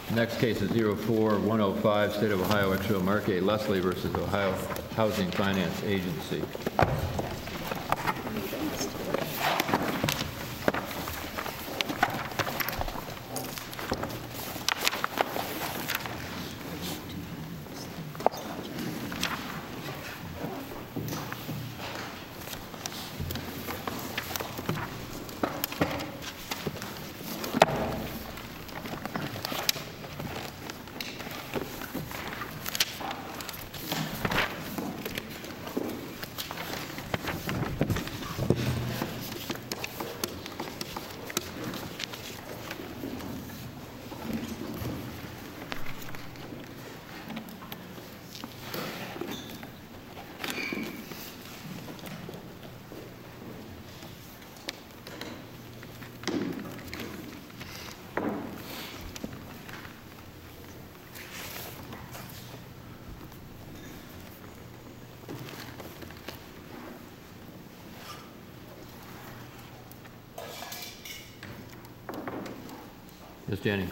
Next case is 04105, State of Ohio, ex rel. Mark A. Leslie versus Ohio Housing Finance Agency. Ms. Jennings.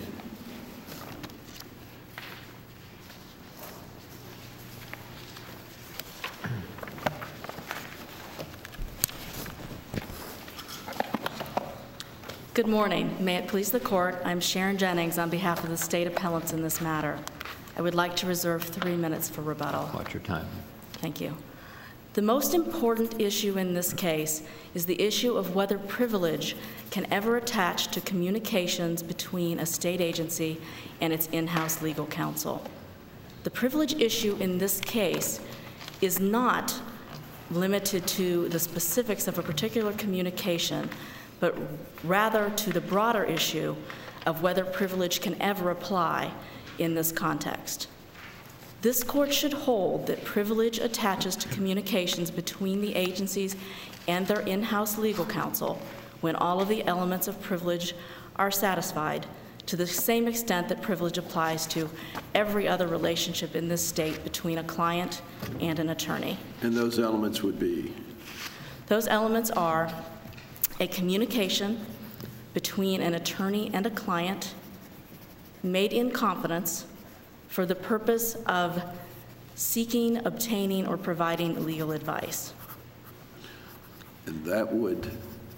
Good morning. May it please the Court, I'm Sharon Jennings on behalf of the state appellants in this matter. I would like to reserve 3 minutes for rebuttal. Watch your time. Thank you. The most important issue in this case is the issue of whether privilege can ever attach to communications between a state agency and its in-house legal counsel. The privilege issue in this case is not limited to the specifics of a particular communication, but rather to the broader issue of whether privilege can ever apply in this context. This Court should hold that privilege attaches to communications between the agencies and their in-house legal counsel when all of the elements of privilege are satisfied, to the same extent that privilege applies to every other relationship in this state between a client and an attorney. And those elements would be? Those elements are a communication between an attorney and a client made in confidence for the purpose of seeking, obtaining, or providing legal advice. And that would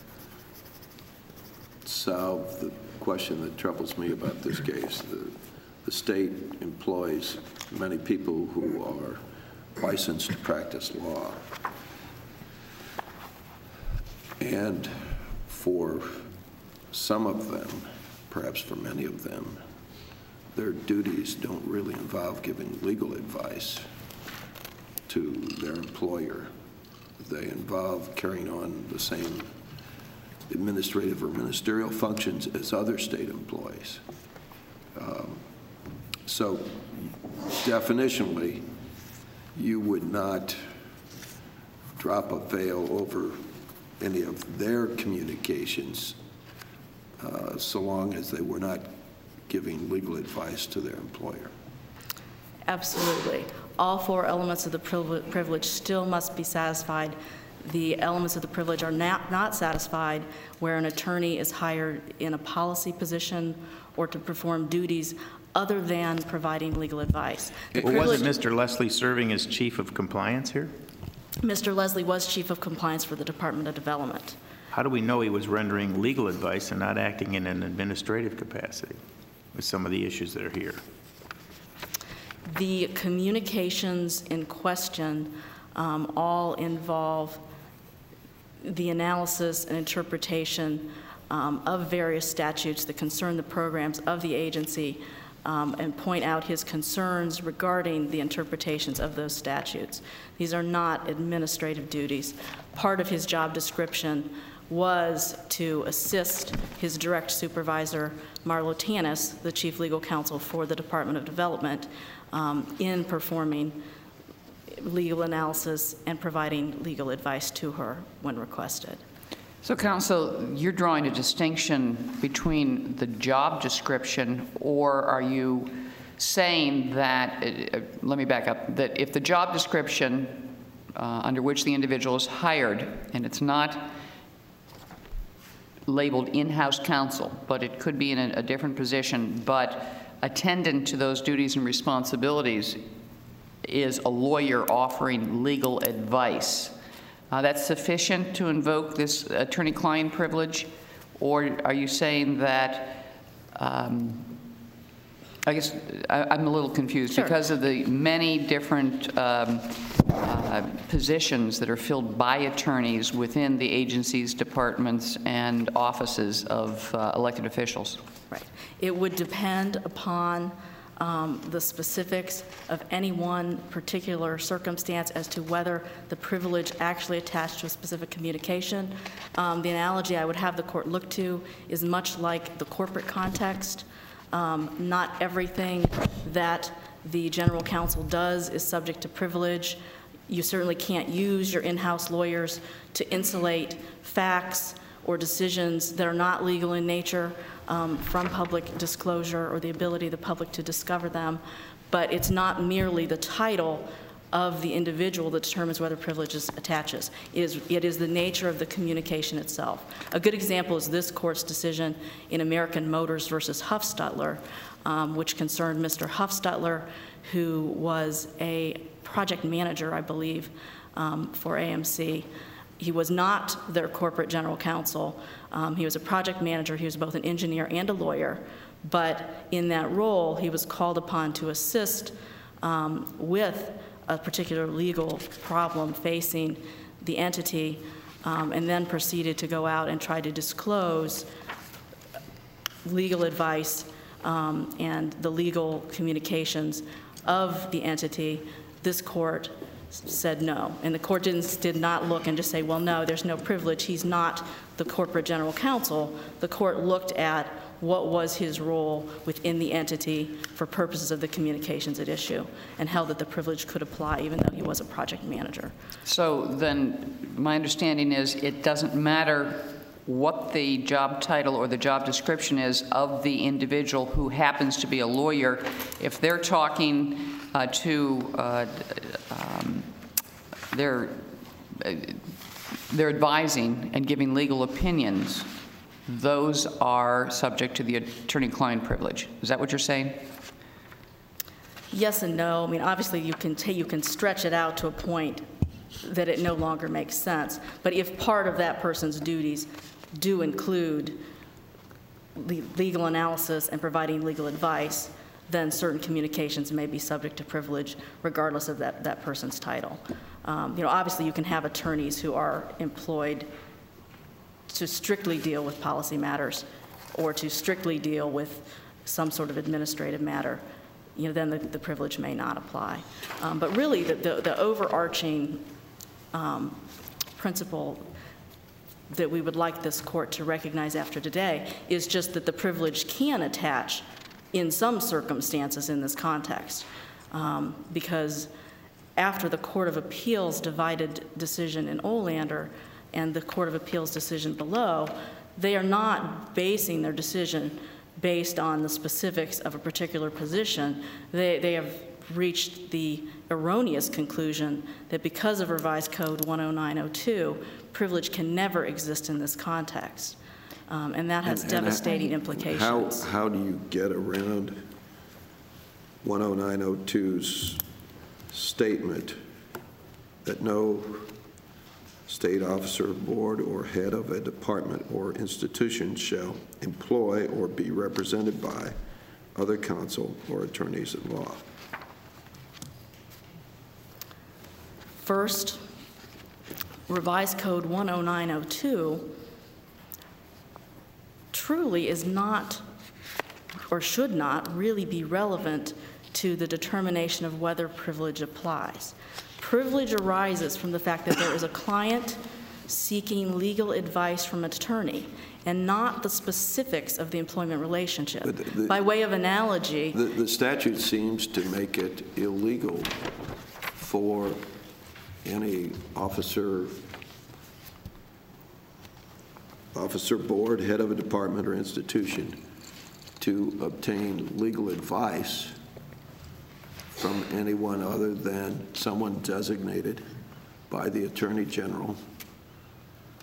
solve the question that troubles me about this case. The state employs many people who are licensed to practice law. And for some of them, perhaps for many of them, their duties don't really involve giving legal advice to their employer. They involve carrying on the same administrative or ministerial functions as other state employees. So definitionally, you would not drop a veil over any of their communications so long as they were not giving legal advice to their employer. Absolutely. All 4 elements of the privilege still must be satisfied. The elements of the privilege are not satisfied where an attorney is hired in a policy position or to perform duties other than providing legal advice. Well, wasn't Mr. Leslie serving as chief of compliance here? Mr. Leslie was chief of compliance for the Department of Development. How do we know he was rendering legal advice and not acting in an administrative capacity with some of the issues that are here? The communications in question all involve the analysis and interpretation of various statutes that concern the programs of the agency and point out his concerns regarding the interpretations of those statutes. These are not administrative duties. Part of his job description was to assist his direct supervisor, Marlo Tanis, the chief legal counsel for the Department of Development, in performing legal analysis and providing legal advice to her when requested. So, counsel, you're drawing a distinction between the job description, or are you saying that, let me back up, that if the job description under which the individual is hired, and it's not labeled in-house counsel, but it could be in a different position, but attendant to those duties and responsibilities is a lawyer offering legal advice. That's sufficient to invoke this attorney-client privilege? Or are you saying that, I guess I'm a little confused. Sure. Because of the many different positions that are filled by attorneys within the agencies, departments, and offices of elected officials? Right. It would depend upon the specifics of any one particular circumstance as to whether the privilege actually attached to a specific communication. The analogy I would have the court look to is much like the corporate context. Not everything that the general counsel does is subject to privilege. You certainly can't use your in-house lawyers to insulate facts or decisions that are not legal in nature from public disclosure or the ability of the public to discover them. But it's not merely the title of the individual that determines whether privilege attaches. It is the nature of the communication itself. A good example is this court's decision in American Motors versus Huffstutler, which concerned Mr. Huffstutler, who was a project manager, I believe, for AMC. He was not their corporate general counsel. He was a project manager. He was both an engineer and a lawyer. But in that role, he was called upon to assist with a particular legal problem facing the entity, and then proceeded to go out and try to disclose legal advice and the legal communications of the entity. This court said no. And the court did not look and just say, well, no, there's no privilege. He's not the corporate general counsel. The court looked at what was his role within the entity for purposes of the communications at issue and held that the privilege could apply even though he was a project manager. So then my understanding is it doesn't matter what the job title or the job description is of the individual who happens to be a lawyer. If they're talking they're advising and giving legal opinions, those are subject to the attorney-client privilege. Is that what you're saying? Yes and no. I mean, obviously you can stretch it out to a point that it no longer makes sense. But if part of that person's duties do include legal analysis and providing legal advice, then certain communications may be subject to privilege regardless of that person's title. Obviously you can have attorneys who are employed to strictly deal with policy matters or to strictly deal with some sort of administrative matter. Then the privilege may not apply. But really the overarching principle that we would like this court to recognize after today is just that the privilege can attach in some circumstances in this context, because after the Court of Appeals divided decision in Olander and the Court of Appeals decision below, they are not basing their decision based on the specifics of a particular position. They have reached the erroneous conclusion that because of Revised Code 10902, privilege can never exist in this context. And that has devastating implications. How do you get around 10902's statement that no state officer, board, or head of a department or institution shall employ or be represented by other counsel or attorneys at law? First, Revised Code 10902 truly is not or should not really be relevant to the determination of whether privilege applies. Privilege arises from the fact that there is a client seeking legal advice from an attorney and not the specifics of the employment relationship. By way of analogy, the statute seems to make it illegal for any officer, board, head of a department or institution to obtain legal advice from anyone other than someone designated by the Attorney General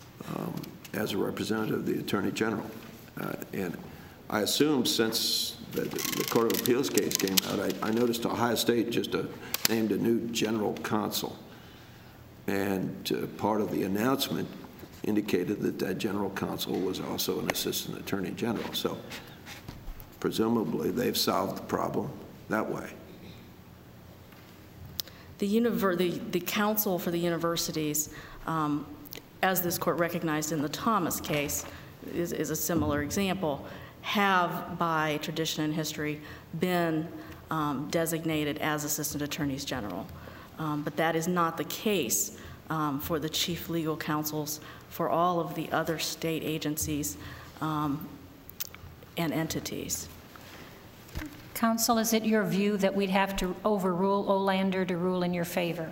as a representative of the Attorney General. And I assume since the Court of Appeals case came out, I noticed Ohio State just named a new general counsel. And part of the announcement indicated that that general counsel was also an assistant attorney general. So presumably they've solved the problem that way. The counsel for the universities, as this court recognized in the Thomas case, is a similar example, have by tradition and history been designated as assistant attorneys general. But that is not the case for the chief legal counsels for all of the other state agencies and entities. Counsel, is it your view that we'd have to overrule Olander to rule in your favor?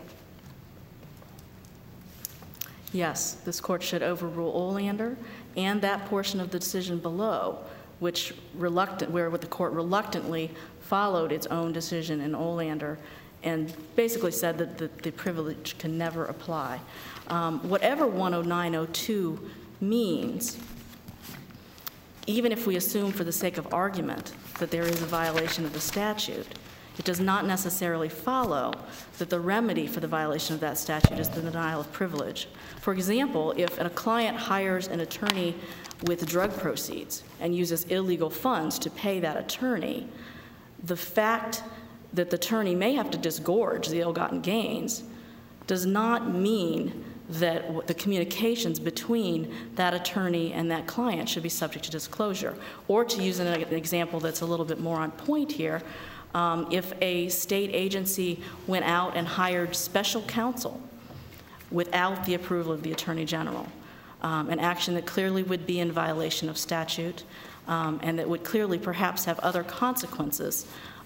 Yes, this court should overrule Olander and that portion of the decision below, where the court reluctantly followed its own decision in Olander and basically said that the privilege can never apply. Whatever 10902 means, even if we assume for the sake of argument that there is a violation of the statute, it does not necessarily follow that the remedy for the violation of that statute is the denial of privilege. For example, if a client hires an attorney with drug proceeds and uses illegal funds to pay that attorney, the fact that the attorney may have to disgorge the ill-gotten gains does not mean that the communications between that attorney and that client should be subject to disclosure. Or to use an example that's a little bit more on point here, if a state agency went out and hired special counsel without the approval of the Attorney General, an action that clearly would be in violation of statute and that would clearly perhaps have other consequences,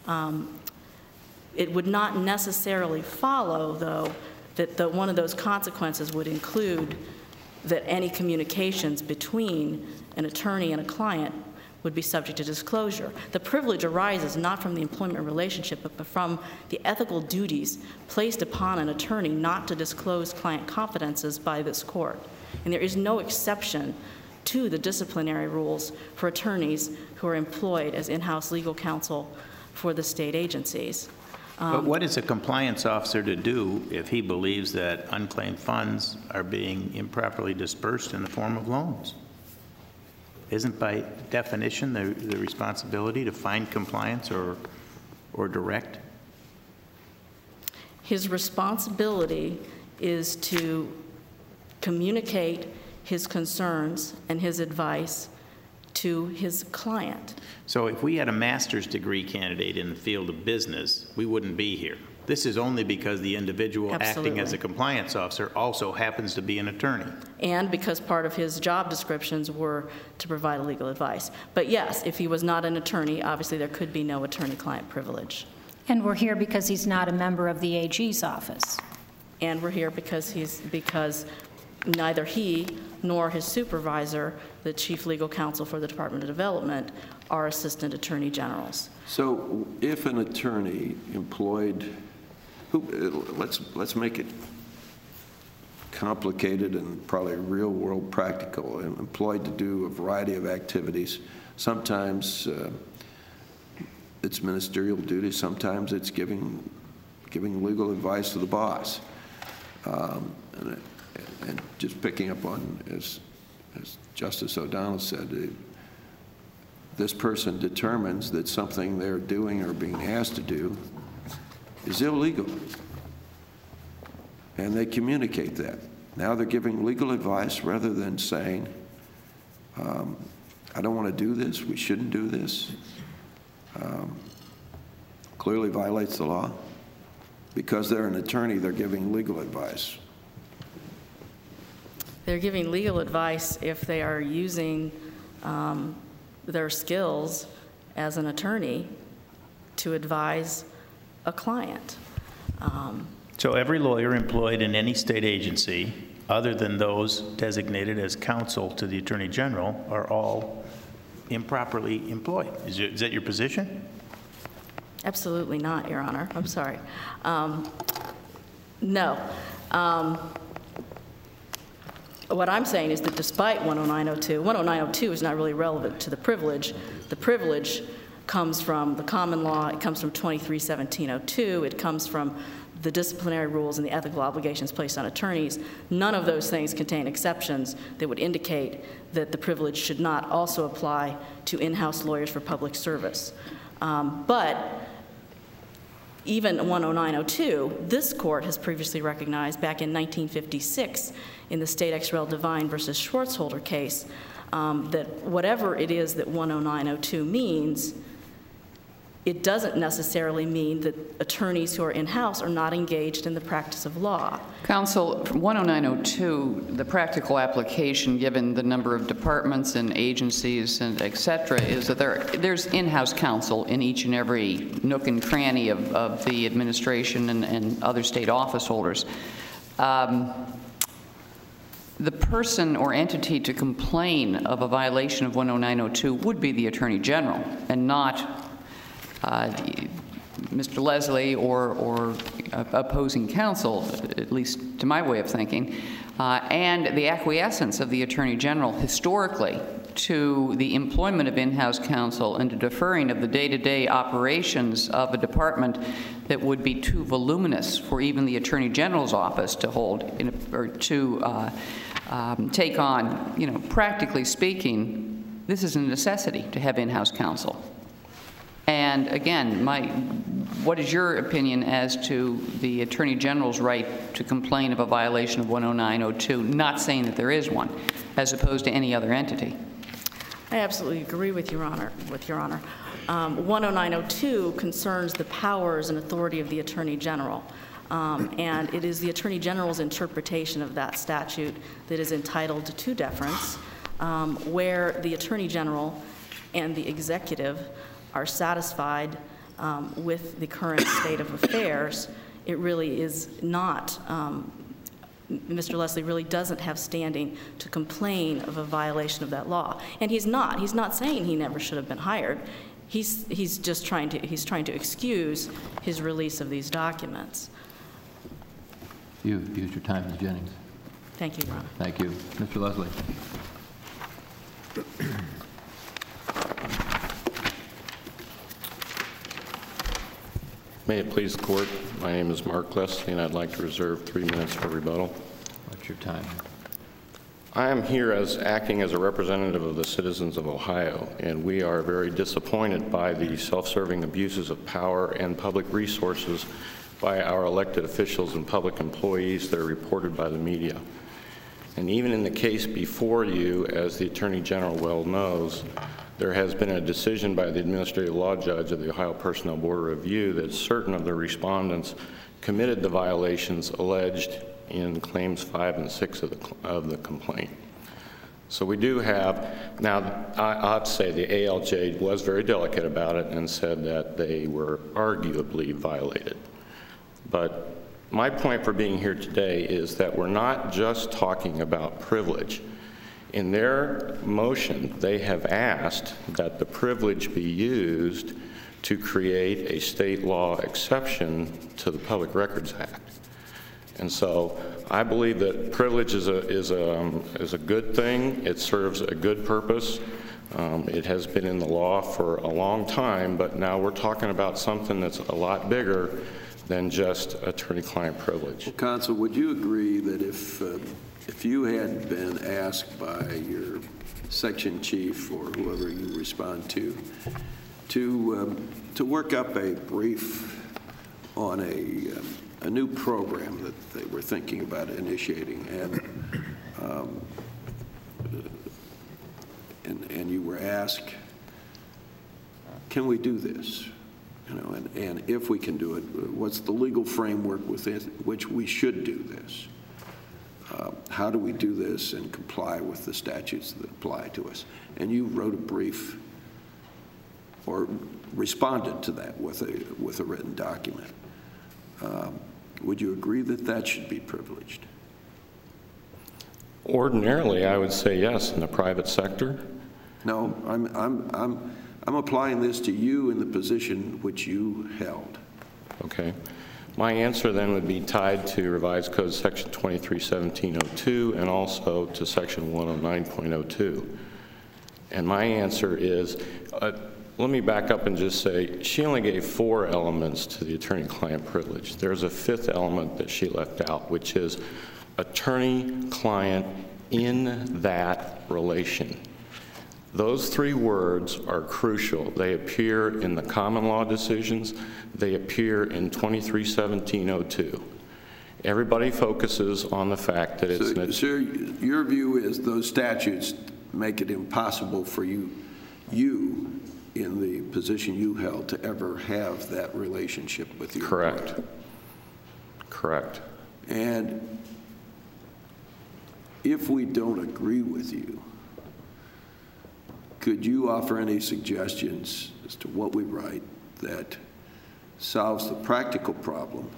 it would not necessarily follow, though, that one of those consequences would include that any communications between an attorney and a client would be subject to disclosure. The privilege arises not from the employment relationship, but from the ethical duties placed upon an attorney not to disclose client confidences by this court. And there is no exception to the disciplinary rules for attorneys who are employed as in-house legal counsel for the state agencies. But what is a compliance officer to do if he believes that unclaimed funds are being improperly dispersed in the form of loans? Isn't by definition the responsibility to find compliance or direct? His responsibility is to communicate his concerns and his advice to his client. So if we had a master's degree candidate in the field of business, we wouldn't be here. This is only because the individual acting as a compliance officer also happens to be an attorney. And because part of his job descriptions were to provide legal advice. But yes, if he was not an attorney, obviously there could be no attorney-client privilege. And we're here because he's not a member of the AG's office. And we're here because neither he nor his supervisor, the chief legal counsel for the Department of Development, are assistant attorney generals. So if an attorney employed, let's make it complicated and probably real world practical, employed to do a variety of activities. Sometimes it's ministerial duty, sometimes it's giving legal advice to the boss. And just picking up on, as Justice O'Donnell said, this person determines that something they're doing or being asked to do is illegal. And they communicate that. Now they're giving legal advice rather than saying, I don't want to do this, we shouldn't do this. Clearly violates the law. Because they're an attorney, they're giving legal advice. They're giving legal advice if they are using their skills as an attorney to advise a client. So every lawyer employed in any state agency, other than those designated as counsel to the Attorney General, are all improperly employed. Is that your position? Absolutely not, Your Honor. I'm sorry. No. What I'm saying is that despite 10902, 10902 is not really relevant to the privilege. The privilege comes from the common law, it comes from 23-1702, it comes from the disciplinary rules and the ethical obligations placed on attorneys. None of those things contain exceptions that would indicate that the privilege should not also apply to in-house lawyers for public service. But even 10902, this court has previously recognized back in 1956 in the State ex rel. Devine versus Schwartzholder case that whatever it is that 10902 means, it doesn't necessarily mean that attorneys who are in-house are not engaged in the practice of law. Counsel, 10902, the practical application, given the number of departments and agencies and et cetera, is that there's in-house counsel in each and every nook and cranny of the administration and other state office holders. The person or entity to complain of a violation of 10902 would be the Attorney General and not Mr. Leslie or opposing counsel, at least to my way of thinking, and the acquiescence of the Attorney General historically to the employment of in-house counsel and to deferring of the day-to-day operations of a department that would be too voluminous for even the Attorney General's office to hold or to take on. You know, practically speaking, this is a necessity to have in-house counsel. And again, what is your opinion as to the Attorney General's right to complain of a violation of 10902, not saying that there is one, as opposed to any other entity? I absolutely agree with Your Honor. 10902 concerns the powers and authority of the Attorney General. And it is the Attorney General's interpretation of that statute that is entitled to deference, where the Attorney General and the executive are satisfied with the current state of affairs. It really is not, Mr. Leslie really doesn't have standing to complain of a violation of that law. And he's not saying he never should have been hired. He's just trying to excuse his release of these documents. You've used your time, Ms. Jennings. Thank you, Your Honor. Thank you. Mr. Leslie. May it please the Court, my name is Mark Leslie, and I'd like to reserve 3 minutes for rebuttal. What's your time? I am here acting as a representative of the citizens of Ohio, and we are very disappointed by the self-serving abuses of power and public resources by our elected officials and public employees that are reported by the media. And even in the case before you, as the Attorney General well knows, there has been a decision by the administrative law judge of the Ohio Personnel Board of Review that certain of the respondents committed the violations alleged in claims 5 and 6 of the complaint. So we do have, now I have to say the ALJ was very delicate about it and said that they were arguably violated. But my point for being here today is that we're not just talking about privilege. In their motion, they have asked that the privilege be used to create a state law exception to the Public Records Act. And so I believe that privilege is a good thing. It serves a good purpose. It has been in the law for a long time, but now we're talking about something that's a lot bigger than just attorney-client privilege. Well, Counsel, would you agree that if you had been asked by your section chief or whoever you respond to work up a brief on a new program that they were thinking about initiating, and you were asked, can we do this? You know, and if we can do it, what's the legal framework within which we should do this? How do we do this and comply with the statutes that apply to us? And you wrote a brief or responded to that with a written document. Would you agree that that should be privileged? Ordinarily, I would say yes in the private sector. No, I'm applying this to you in the position which you held. Okay. My answer then would be tied to Revised Code Section 23-1702 and also to Section 109.02. And my answer is, let me back up and just say, she only gave 4 elements to the attorney-client privilege. There's a 5th element that she left out, which is attorney-client in that relation. Those 3 words are crucial. They appear in the common law decisions. They appear in 2317-02. Everybody focuses on the fact that it's... So your view is those statutes make it impossible for you in the position you held to ever have that relationship with your Correct. employer. Correct. And if we don't agree with you, could you offer any suggestions as to what we write that solves the practical problem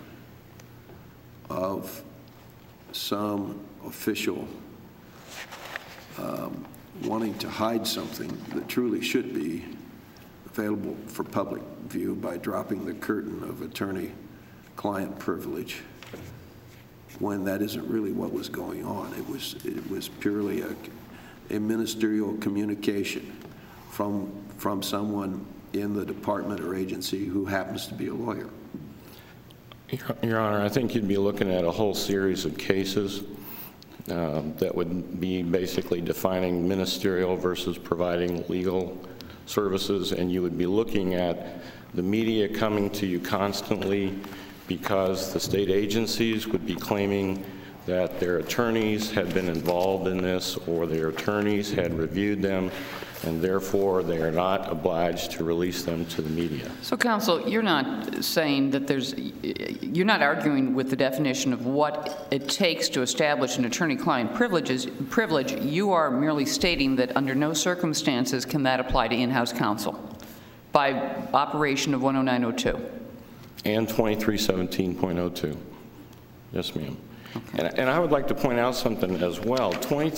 of some official wanting to hide something that truly should be available for public view by dropping the curtain of attorney-client privilege when that isn't really what was going on? It was purely a ministerial communication from someone in the department or agency who happens to be a lawyer. Your Honor, I think you'd be looking at a whole series of cases that would be basically defining ministerial versus providing legal services, and you would be looking at the media coming to you constantly because the state agencies would be claiming that their attorneys had been involved in this or their attorneys had reviewed them, and therefore they are not obliged to release them to the media. So, counsel, you're not saying that you're not arguing with the definition of what it takes to establish an attorney-client privilege. You are merely stating that under no circumstances can that apply to in-house counsel by operation of 10902. And 2317.02. Yes, ma'am. Okay. And I would like to point out something as well.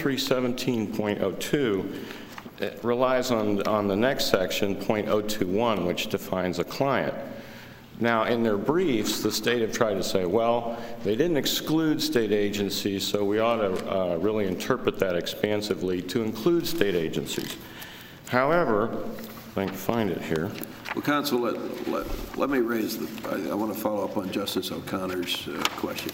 2317.02 relies on the next section, .021, which defines a client. Now, in their briefs, the state have tried to say, well, they didn't exclude state agencies, so we ought to really interpret that expansively to include state agencies. However, if I can find it here. Well, counsel, let me raise I want to follow up on Justice O'Connor's question.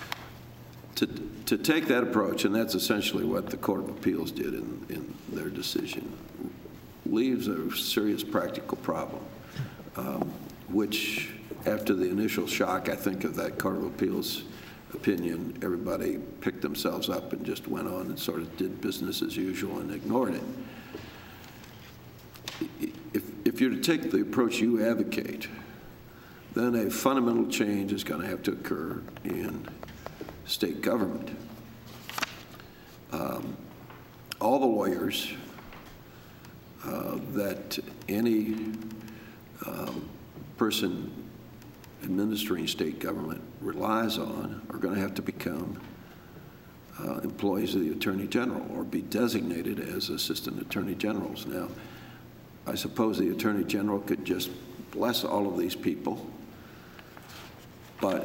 To take that approach, and that's essentially what the Court of Appeals did in their decision, leaves a serious practical problem, which after the initial shock, I think, of that Court of Appeals opinion, everybody picked themselves up and just went on and sort of did business as usual and ignored it. If you're to take the approach you advocate, then a fundamental change is going to have to occur in state government. All the lawyers that any person administering state government relies on are going to have to become employees of the Attorney General or be designated as assistant attorney generals. Now, I suppose the Attorney General could just bless all of these people, but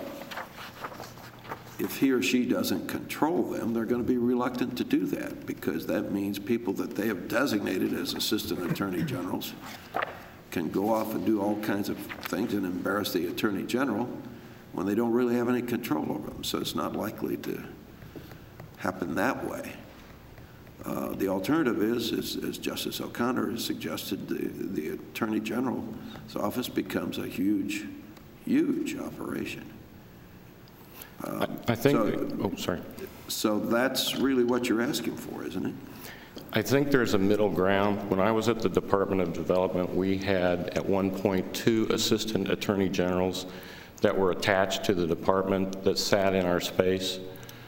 if he or she doesn't control them, they're going to be reluctant to do that because that means people that they have designated as assistant attorney generals can go off and do all kinds of things and embarrass the Attorney General when they don't really have any control over them. So it's not likely to happen that way. The alternative is, as Justice O'Connor has suggested, the Attorney General's office becomes a huge, huge operation. I think, sorry. So that's really what you're asking for, isn't it? I think there's a middle ground. When I was at the Department of Development, we had at one point 2 assistant attorney generals that were attached to the department that sat in our space.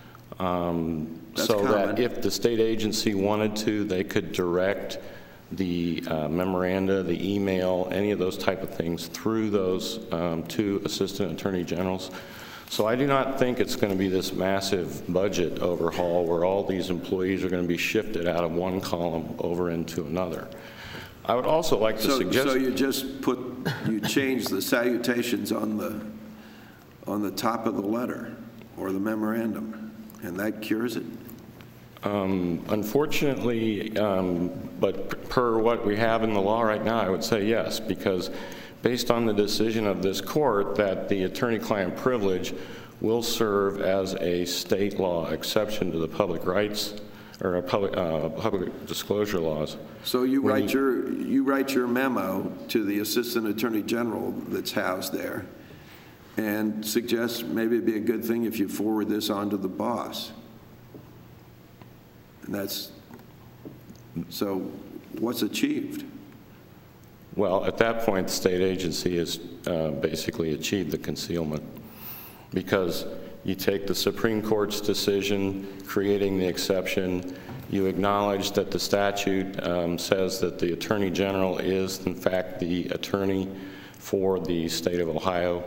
So common. That if the state agency wanted to, they could direct the memoranda, the email, any of those type of things through those 2 assistant attorney generals. So I do not think it's going to be this massive budget overhaul where all these employees are going to be shifted out of one column over into another. I would also like to suggest... So you just you change the salutations on the top of the letter or the memorandum, and that cures it? Unfortunately, but per what we have in the law right now, I would say yes, because based on the decision of this court that the attorney-client privilege will serve as a state law exception to the public rights or public disclosure laws. So you write your memo to the Assistant Attorney General that's housed there and suggest maybe it'd be a good thing if you forward this on to the boss. And that's, so what's achieved? Well, at that point, the state agency has basically achieved the concealment, because you take the Supreme Court's decision creating the exception, you acknowledge that the statute says that the Attorney General is, in fact, the attorney for the state of Ohio,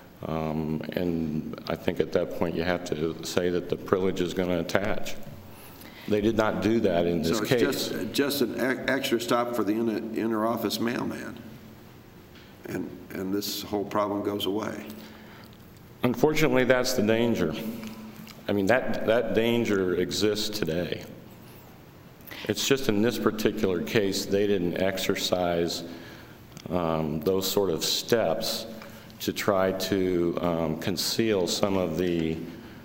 and I think at that point you have to say that the privilege is going to attach. They did not do that in this case. So it's just an extra stop for the inter-office mailman, and this whole problem goes away. Unfortunately, that's the danger. I mean, that danger exists today. It's just in this particular case, they didn't exercise those sort of steps to try to conceal some of the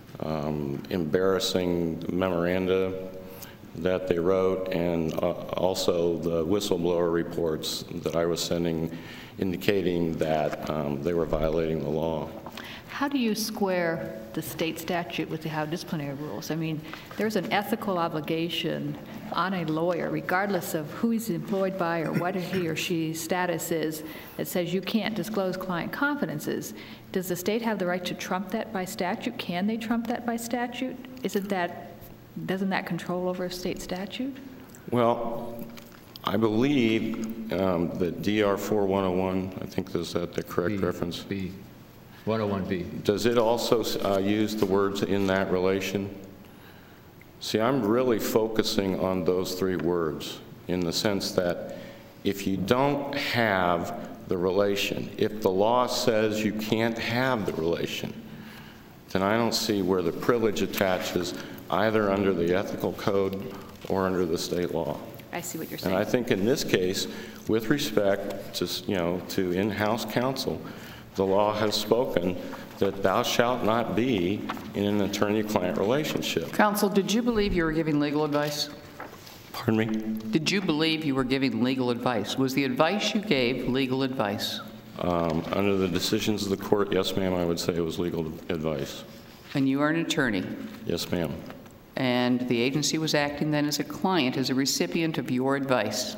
embarrassing memoranda that they wrote, and also the whistleblower reports that I was sending indicating that they were violating the law. How do you square the state statute with the Ohio disciplinary rules? I mean, there's an ethical obligation on a lawyer, regardless of who he's employed by or what he or she's status is, that says you can't disclose client confidences. Does the state have the right to trump that by statute? Can they trump that by statute? Doesn't that control over a state statute? Well, I believe that DR 4101, I think is that the correct reference? B. 101B. Does it also use the words "in that relation"? See, I'm really focusing on those three words in the sense that if you don't have the relation, if the law says you can't have the relation, then I don't see where the privilege attaches either under the ethical code or under the state law. I see what you're saying. And I think in this case, with respect to, to in-house counsel, the law has spoken that thou shalt not be in an attorney-client relationship. Counsel, did you believe you were giving legal advice? Pardon me? Did you believe you were giving legal advice? Was the advice you gave legal advice? Under the decisions of the court, yes, ma'am, I would say it was legal advice. And you are an attorney? Yes, ma'am. And the agency was acting then as a client, as a recipient of your advice?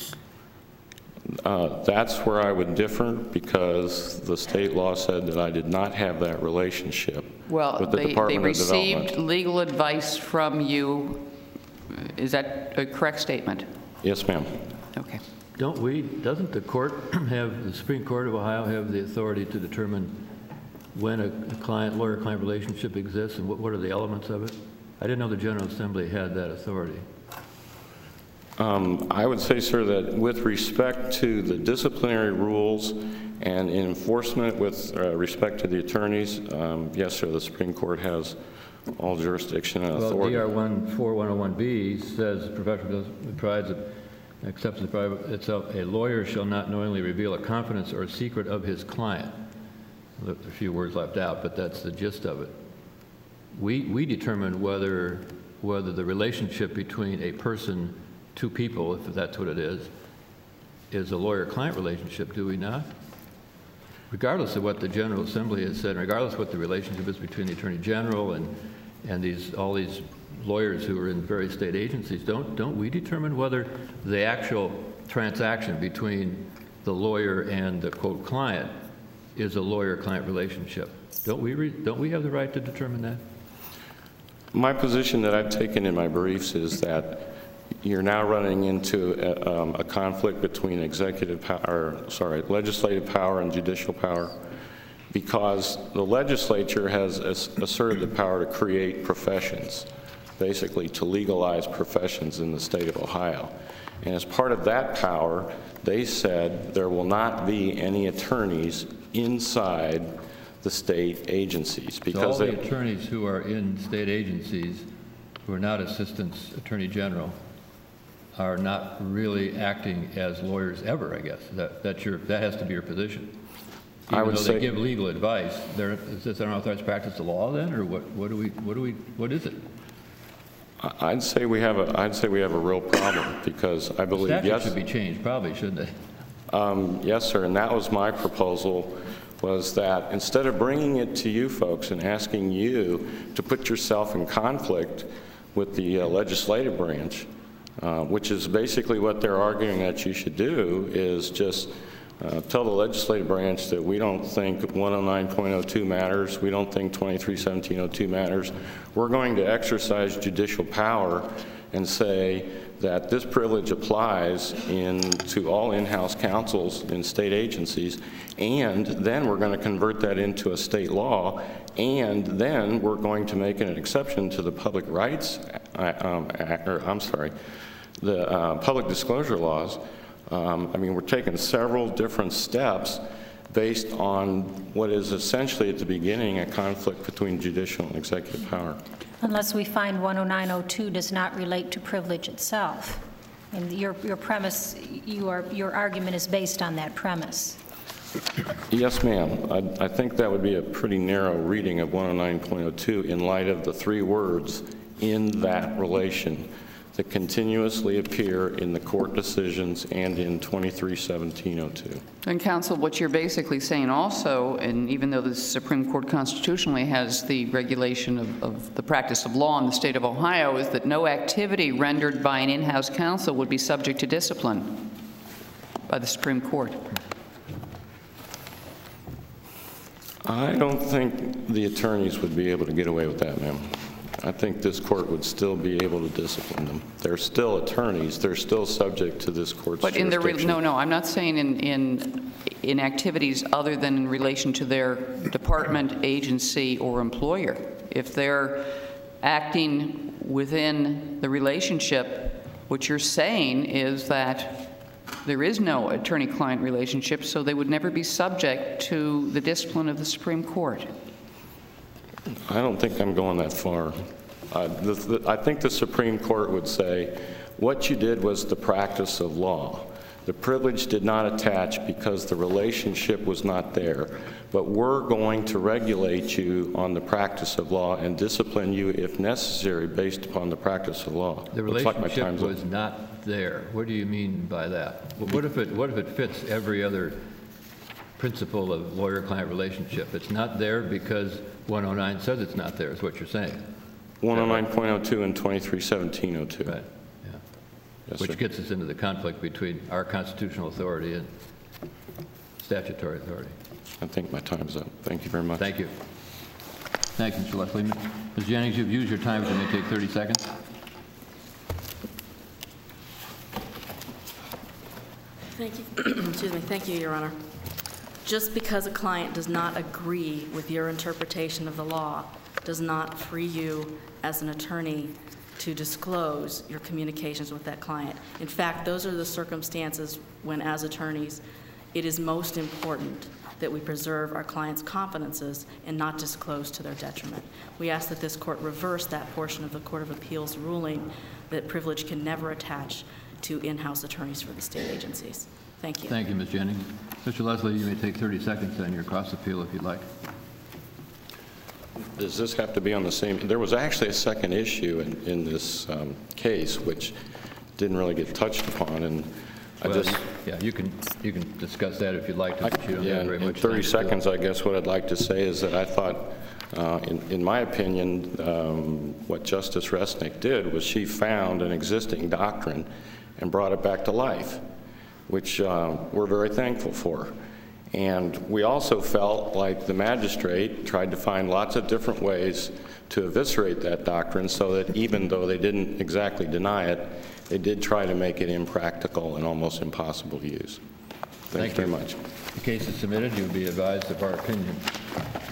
That's where I would differ, because the state law said that I did not have that relationship with the Department of Development. They received legal advice from you. Is that a correct statement? Yes, ma'am. Okay. Doesn't the court have, the Supreme Court of Ohio have the authority to determine when a lawyer-client relationship exists, and what are the elements of it? I didn't know the General Assembly had that authority. I would say, sir, that with respect to the disciplinary rules and enforcement with respect to the attorneys, yes, sir, the Supreme Court has all jurisdiction and authority. Well, DR 141B says professional provides accepts the private itself. A lawyer shall not knowingly reveal a confidence or a secret of his client. There's a few words left out, but that's the gist of it. We determine whether the relationship between a person, two people, if that's what it is a lawyer-client relationship, do we not? Regardless of what the General Assembly has said, regardless of what the relationship is between the Attorney General and all these lawyers who are in various state agencies, don't we determine whether the actual transaction between the lawyer and the, quote, client is a lawyer-client relationship? Don't we have the right to determine that? My position that I've taken in my briefs is that you're now running into a conflict between legislative power and judicial power, because the legislature has asserted the power to create professions, basically to legalize professions in the state of Ohio. And as part of that power, they said there will not be any attorneys inside the state agencies, because so all the attorneys who are in state agencies who are not assistants attorney general are not really acting as lawyers ever, I guess. That has to be your position. I would Even though say they give legal advice, is this an unauthorized practice of law then, or what is it? I'd say we have a real problem, because I believe, Statute yes. should be changed, probably, shouldn't it? Yes, sir, and that was my proposal, was that instead of bringing it to you folks and asking you to put yourself in conflict with the legislative branch, which is basically what they're arguing that you should do, is just tell the legislative branch that we don't think 109.02 matters, we don't think 231702 matters. We're going to exercise judicial power and say that this privilege applies to all in-house counsels in state agencies, and then we're going to convert that into a state law, and then we're going to make an exception to the Public Rights the public disclosure laws. I mean, we're taking several different steps based on what is essentially at the beginning a conflict between judicial and executive power. Unless we find 10902 does not relate to privilege itself. And your premise, your argument is based on that premise. Yes, ma'am. I think that would be a pretty narrow reading of 109.02 in light of the three words "in that relation" that continuously appear in the court decisions and in 231702. And counsel, what you're basically saying also, and even though the Supreme Court constitutionally has the regulation of the practice of law in the state of Ohio, is that no activity rendered by an in-house counsel would be subject to discipline by the Supreme Court. I don't think the attorneys would be able to get away with that, ma'am. I think this court would still be able to discipline them. They're still attorneys. They're still subject to this court's But in jurisdiction. no, I'm not saying in activities other than in relation to their department, agency, or employer. If they're acting within the relationship, what you're saying is that there is no attorney-client relationship, so they would never be subject to the discipline of the Supreme Court. I don't think I'm going that far. I think the Supreme Court would say, what you did was the practice of law. The privilege did not attach because the relationship was not there. But we're going to regulate you on the practice of law and discipline you if necessary based upon the practice of law. The relationship was not there. What do you mean by that? What if it fits every other principle of lawyer-client relationship? It's not there because 109 says it's not there, is what you're saying. 109.02 and 231702. Right, yeah. Yes, Which sir. gets us into the conflict between our constitutional authority and statutory authority. I think my time's up. Thank you very much. Thank you. Thank you, Mr. Leslie. Ms. Jennings, you've used your time. You may take 30 seconds. Thank you. Excuse me. Thank you, Your Honor. Just because a client does not agree with your interpretation of the law does not free you as an attorney to disclose your communications with that client. In fact, those are the circumstances when, as attorneys, it is most important that we preserve our clients' confidences and not disclose to their detriment. We ask that this court reverse that portion of the Court of Appeals ruling that privilege can never attach to in-house attorneys for the state agencies. Thank you. Thank you, Ms. Jennings. Mr. Leslie, you may take 30 seconds on your cross-appeal if you'd like. Does this have to be on the same? There was actually a second issue in this case which didn't really get touched upon, and yeah, you can discuss that if you'd like to, but you don't have very much in 30 time to do it. seconds, I guess what I'd like to say is that I thought, in my opinion, what Justice Resnick did was she found an existing doctrine and brought it back to life, which we're very thankful for. And we also felt like the magistrate tried to find lots of different ways to eviscerate that doctrine so that even though they didn't exactly deny it, they did try to make it impractical and almost impossible to use. Thank you very much. The case is submitted. You'll be advised of our opinion.